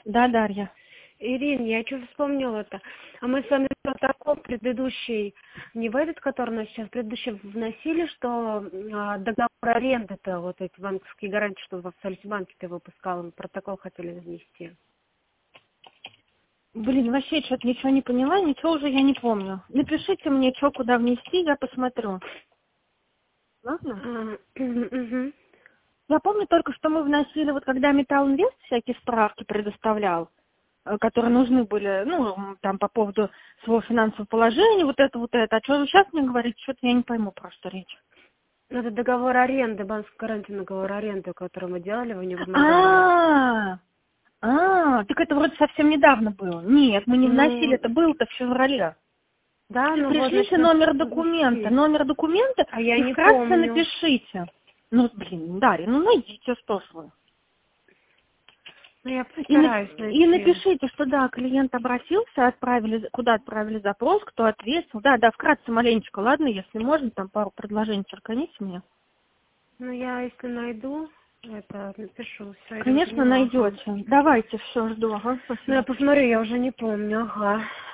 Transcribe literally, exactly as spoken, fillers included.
Да, Дарья. Ирина, я что вспомнила-то? А мы с вами протокол предыдущий, не в этот, который у нас сейчас, предыдущий вносили, что а, договор аренды-то, вот эти банковские гарантии, что в Сальсбанке ты выпускала, мы протокол хотели внести. Блин, вообще что-то ничего не поняла, ничего уже я не помню. Напишите мне, что куда внести, я посмотрю. Ладно? А, угу. Я помню только, что мы вносили, вот когда Металл Инвест всякие справки предоставлял, э, которые нужны были, ну, м, там по поводу своего финансового положения, вот это, вот это. А что вы сейчас мне говорите, что-то я не пойму просто речь. Ну, это договор аренды, банковский гарантийный договор аренды, который мы делали, вы не вымогали. А, а, так это вроде совсем недавно было. Нет, мы не вносили, Ну, это было-то в феврале. да, ну вот, значит, Пришлите надо номер документа, внести. номер документа А я и не вкратце помню. напишите. Ну, блин, Дарья, ну найдите, что ж вы. Ну, я И, на- постараюсь и найти. напишите, что да, клиент обратился, отправили, куда отправили запрос, кто ответил. Да, да, вкратце маленечко, ладно, если можно, там пару предложений черканите мне. Ну, я, если найду, это напишу. Все, Ирина, Конечно, поняла, ага. найдете. Давайте, все, жду. Ага, Ну, я спасибо. посмотрю, я уже не помню, ага.